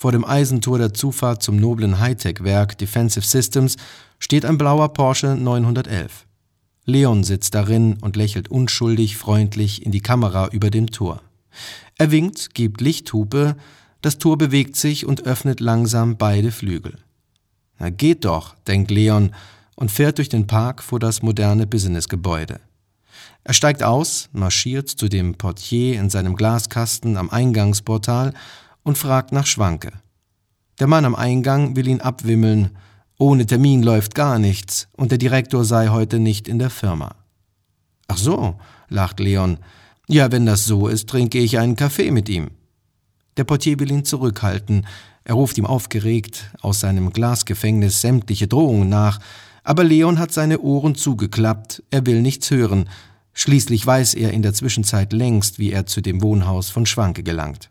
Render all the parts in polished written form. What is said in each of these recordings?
Vor dem Eisentor der Zufahrt zum noblen Hightech-Werk Defensive Systems steht ein blauer Porsche 911. Leon sitzt darin und lächelt unschuldig freundlich in die Kamera über dem Tor. Er winkt, gibt Lichthupe, das Tor bewegt sich und öffnet langsam beide Flügel. Na geht doch, denkt Leon und fährt durch den Park vor das moderne Businessgebäude. Er steigt aus, marschiert zu dem Portier in seinem Glaskasten am Eingangsportal und fragt nach Schwanke. Der Mann am Eingang will ihn abwimmeln. Ohne Termin läuft gar nichts und der Direktor sei heute nicht in der Firma. Ach so, lacht Leon. Ja, wenn das so ist, trinke ich einen Kaffee mit ihm. Der Portier will ihn zurückhalten. Er ruft ihm aufgeregt aus seinem Glasgefängnis sämtliche Drohungen nach. Aber Leon hat seine Ohren zugeklappt. Er will nichts hören. Schließlich weiß er in der Zwischenzeit längst, wie er zu dem Wohnhaus von Schwanke gelangt.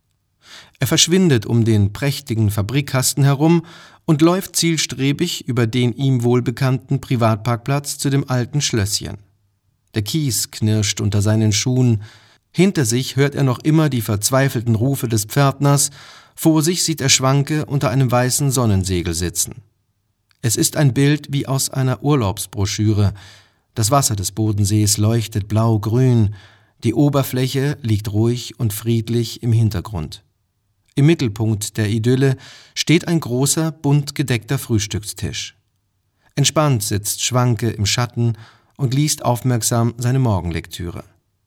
Er verschwindet um den prächtigen Fabrikkasten herum und läuft zielstrebig über den ihm wohlbekannten Privatparkplatz zu dem alten Schlösschen. Der Kies knirscht unter seinen Schuhen. Hinter sich hört er noch immer die verzweifelten Rufe des Pförtners. Vor sich sieht er Schwanke unter einem weißen Sonnensegel sitzen. Es ist ein Bild wie aus einer Urlaubsbroschüre. Das Wasser des Bodensees leuchtet blau-grün. Die Oberfläche liegt ruhig und friedlich im Hintergrund. Im Mittelpunkt der Idylle steht ein großer, bunt gedeckter Frühstückstisch. Entspannt sitzt Schwanke im Schatten und liest aufmerksam seine Morgenlektüre.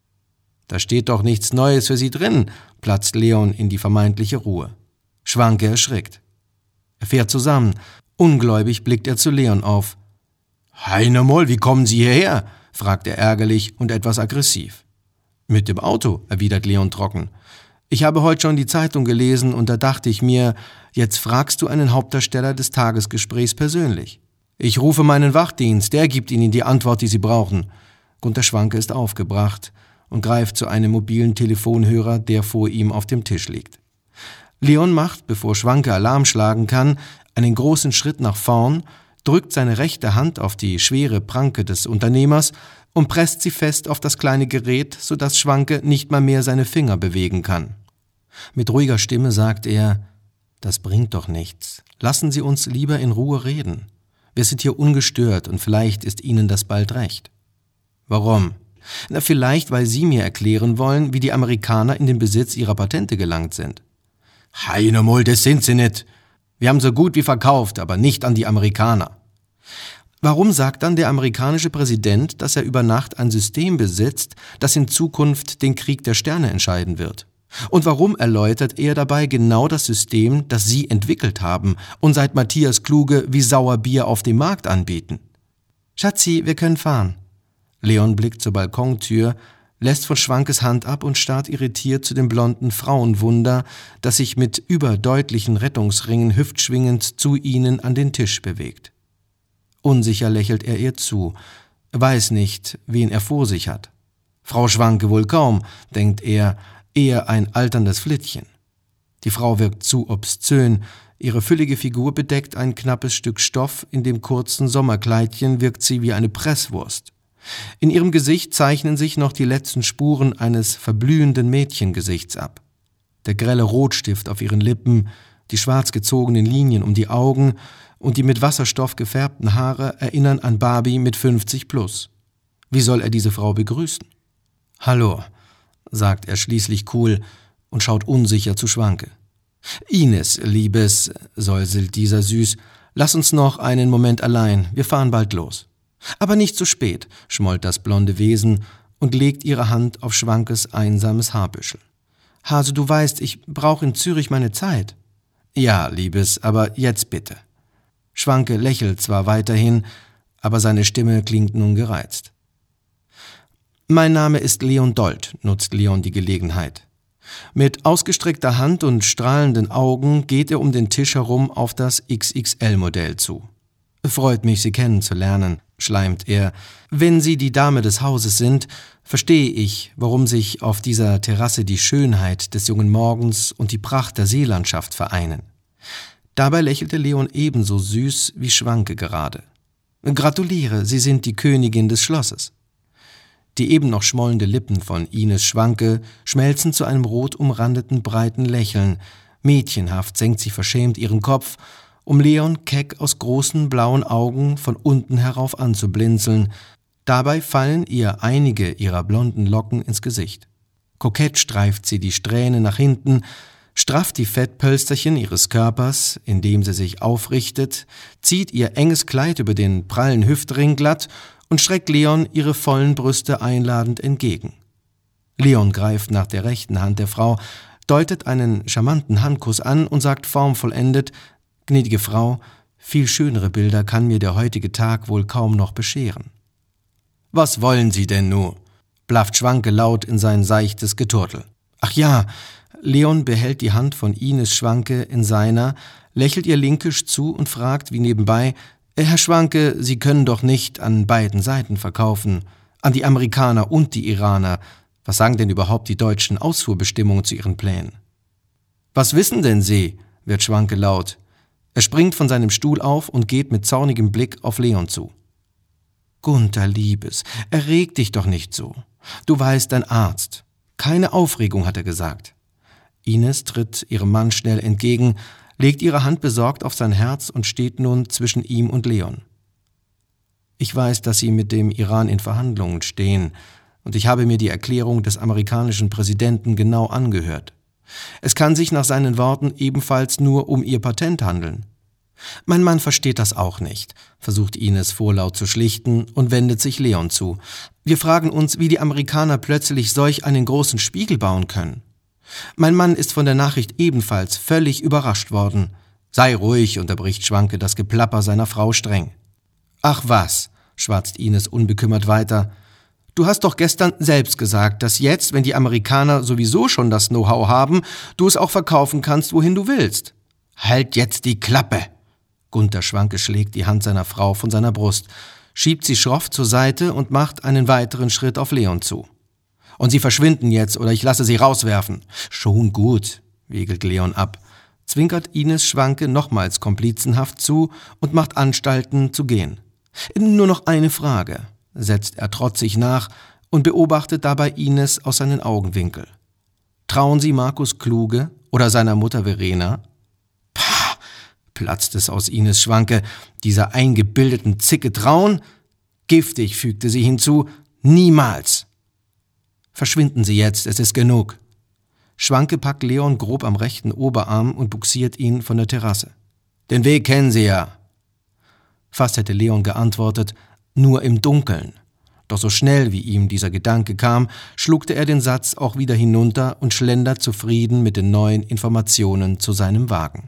»Da steht doch nichts Neues für Sie drin«, platzt Leon in die vermeintliche Ruhe. Schwanke erschrickt. Er fährt zusammen. Ungläubig blickt er zu Leon auf. »Heinemoll, wie kommen Sie hierher?« fragt er ärgerlich und etwas aggressiv. »Mit dem Auto«, erwidert Leon trocken. »Ich habe heute schon die Zeitung gelesen und da dachte ich mir, jetzt fragst du einen Hauptdarsteller des Tagesgesprächs persönlich. Ich rufe meinen Wachdienst, der gibt Ihnen die Antwort, die Sie brauchen.« Gunter Schwanke ist aufgebracht und greift zu einem mobilen Telefonhörer, der vor ihm auf dem Tisch liegt. Leon macht, bevor Schwanke Alarm schlagen kann, einen großen Schritt nach vorn, drückt seine rechte Hand auf die schwere Pranke des Unternehmers und presst sie fest auf das kleine Gerät, sodass Schwanke nicht mal mehr seine Finger bewegen kann. Mit ruhiger Stimme sagt er, »Das bringt doch nichts. Lassen Sie uns lieber in Ruhe reden. Wir sind hier ungestört und vielleicht ist Ihnen das bald recht.« »Warum?« »Na, vielleicht, weil Sie mir erklären wollen, wie die Amerikaner in den Besitz ihrer Patente gelangt sind.« »Heinemoll, das sind sie nicht. Wir haben so gut wie verkauft, aber nicht an die Amerikaner.« Warum sagt dann der amerikanische Präsident, dass er über Nacht ein System besitzt, das in Zukunft den Krieg der Sterne entscheiden wird? Und warum erläutert er dabei genau das System, das Sie entwickelt haben und seit Matthias Kluge wie Sauerbier auf dem Markt anbieten? »Schatzi, wir können fahren.« Leon blickt zur Balkontür, lässt von Schwankes Hand ab und starrt irritiert zu dem blonden Frauenwunder, das sich mit überdeutlichen Rettungsringen hüftschwingend zu ihnen an den Tisch bewegt. Unsicher lächelt er ihr zu, weiß nicht, wen er vor sich hat. Frau Schwanke wohl kaum, denkt er, eher ein alterndes Flittchen. Die Frau wirkt zu obszön, ihre füllige Figur bedeckt ein knappes Stück Stoff, in dem kurzen Sommerkleidchen wirkt sie wie eine Presswurst. In ihrem Gesicht zeichnen sich noch die letzten Spuren eines verblühenden Mädchengesichts ab. Der grelle Rotstift auf ihren Lippen, die schwarz gezogenen Linien um die Augen und die mit Wasserstoff gefärbten Haare erinnern an Barbie mit 50 plus. Wie soll er diese Frau begrüßen? »Hallo«, sagt er schließlich cool und schaut unsicher zu Schwanke. »Ines, Liebes«, säuselt dieser süß, »lass uns noch einen Moment allein, wir fahren bald los.« »Aber nicht zu spät«, schmollt das blonde Wesen und legt ihre Hand auf Schwankes einsames Haarbüschel. »Hase, du weißt, ich brauche in Zürich meine Zeit.« »Ja, Liebes, aber jetzt bitte.« Schwanke lächelt zwar weiterhin, aber seine Stimme klingt nun gereizt. »Mein Name ist Leon Dold«, nutzt Leon die Gelegenheit. Mit ausgestreckter Hand und strahlenden Augen geht er um den Tisch herum auf das XXL-Modell zu. »Freut mich, Sie kennenzulernen«, schleimt er. »Wenn Sie die Dame des Hauses sind, verstehe ich, warum sich auf dieser Terrasse die Schönheit des jungen Morgens und die Pracht der Seelandschaft vereinen.« Dabei lächelte Leon ebenso süß wie Schwanke gerade. »Gratuliere, Sie sind die Königin des Schlosses.« Die eben noch schmollende Lippen von Ines Schwanke schmelzen zu einem rot umrandeten breiten Lächeln, Mädchenhaft senkt sie verschämt ihren Kopf, um Leon keck aus großen blauen Augen von unten herauf anzublinzeln. Dabei fallen ihr einige ihrer blonden Locken ins Gesicht. Kokett streift sie die Strähne nach hinten, strafft die Fettpölsterchen ihres Körpers, indem sie sich aufrichtet, zieht ihr enges Kleid über den prallen Hüftring glatt und streckt Leon ihre vollen Brüste einladend entgegen. Leon greift nach der rechten Hand der Frau, deutet einen charmanten Handkuss an und sagt formvollendet: »Gnädige Frau, viel schönere Bilder kann mir der heutige Tag wohl kaum noch bescheren.« »Was wollen Sie denn nur?« blafft Schwanke laut in sein seichtes Geturtel. »Ach ja«, Leon behält die Hand von Ines Schwanke in seiner, lächelt ihr linkisch zu und fragt wie nebenbei: »Herr Schwanke, Sie können doch nicht an beiden Seiten verkaufen, an die Amerikaner und die Iraner. Was sagen denn überhaupt die deutschen Ausfuhrbestimmungen zu Ihren Plänen?« »Was wissen denn Sie?«, wird Schwanke laut. Er springt von seinem Stuhl auf und geht mit zornigem Blick auf Leon zu. »Gunther, Liebes, erreg dich doch nicht so. Du weißt, ein Arzt. Keine Aufregung«, hat er gesagt. Ines tritt ihrem Mann schnell entgegen, legt ihre Hand besorgt auf sein Herz und steht nun zwischen ihm und Leon. »Ich weiß, dass Sie mit dem Iran in Verhandlungen stehen, und ich habe mir die Erklärung des amerikanischen Präsidenten genau angehört. Es kann sich nach seinen Worten ebenfalls nur um Ihr Patent handeln.« »Mein Mann versteht das auch nicht«, versucht Ines vorlaut zu schlichten und wendet sich Leon zu. »Wir fragen uns, wie die Amerikaner plötzlich solch einen großen Spiegel bauen können. Mein Mann ist von der Nachricht ebenfalls völlig überrascht worden.« »Sei ruhig«, unterbricht Schwanke das Geplapper seiner Frau streng. »Ach was«, schwatzt Ines unbekümmert weiter. »Du hast doch gestern selbst gesagt, dass jetzt, wenn die Amerikaner sowieso schon das Know-how haben, du es auch verkaufen kannst, wohin du willst.« »Halt jetzt die Klappe!« Gunther Schwanke schlägt die Hand seiner Frau von seiner Brust, schiebt sie schroff zur Seite und macht einen weiteren Schritt auf Leon zu. »Und Sie verschwinden jetzt, oder ich lasse Sie rauswerfen.« »Schon gut«, wiegelt Leon ab, zwinkert Ines Schwanke nochmals komplizenhaft zu und macht Anstalten zu gehen. »Nur noch eine Frage«, setzt er trotzig nach und beobachtet dabei Ines aus seinen Augenwinkel. »Trauen Sie Markus Kluge oder seiner Mutter Verena?« »Pah«, platzt es aus Ines Schwanke, »dieser eingebildeten Zicke trauen? Giftig«, fügte sie hinzu, »niemals!« »Verschwinden Sie jetzt, es ist genug.« Schwanke packt Leon grob am rechten Oberarm und bugsiert ihn von der Terrasse. »Den Weg kennen Sie ja.« Fast hätte Leon geantwortet, »nur im Dunkeln«. Doch so schnell wie ihm dieser Gedanke kam, schluckte er den Satz auch wieder hinunter und schlendert zufrieden mit den neuen Informationen zu seinem Wagen.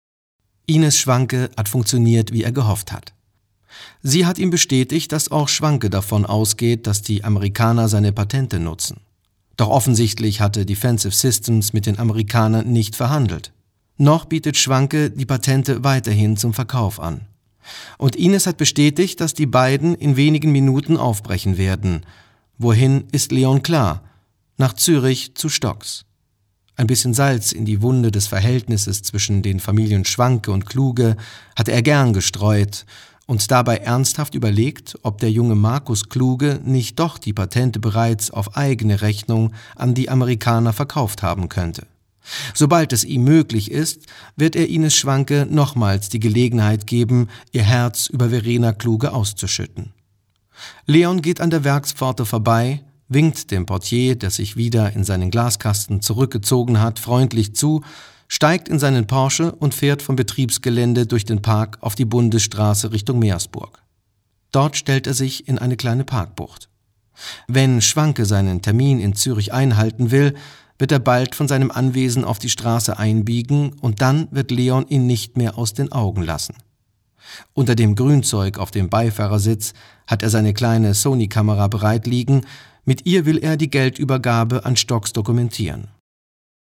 Ines Schwanke hat funktioniert, wie er gehofft hat. Sie hat ihm bestätigt, dass auch Schwanke davon ausgeht, dass die Amerikaner seine Patente nutzen. Doch offensichtlich hatte Defensive Systems mit den Amerikanern nicht verhandelt. Noch bietet Schwanke die Patente weiterhin zum Verkauf an. Und Ines hat bestätigt, dass die beiden in wenigen Minuten aufbrechen werden. Wohin, ist Leon klar: nach Zürich zu Stocks. Ein bisschen Salz in die Wunde des Verhältnisses zwischen den Familien Schwanke und Kluge hatte er gern gestreut und dabei ernsthaft überlegt, ob der junge Markus Kluge nicht doch die Patente bereits auf eigene Rechnung an die Amerikaner verkauft haben könnte. Sobald es ihm möglich ist, wird er Ines Schwanke nochmals die Gelegenheit geben, ihr Herz über Verena Kluge auszuschütten. Leon geht an der Werkspforte vorbei, winkt dem Portier, der sich wieder in seinen Glaskasten zurückgezogen hat, freundlich zu, steigt in seinen Porsche und fährt vom Betriebsgelände durch den Park auf die Bundesstraße Richtung Meersburg. Dort stellt er sich in eine kleine Parkbucht. Wenn Schwanke seinen Termin in Zürich einhalten will, wird er bald von seinem Anwesen auf die Straße einbiegen und dann wird Leon ihn nicht mehr aus den Augen lassen. Unter dem Grünzeug auf dem Beifahrersitz hat er seine kleine Sony-Kamera bereit liegen, mit ihr will er die Geldübergabe an Stocks dokumentieren.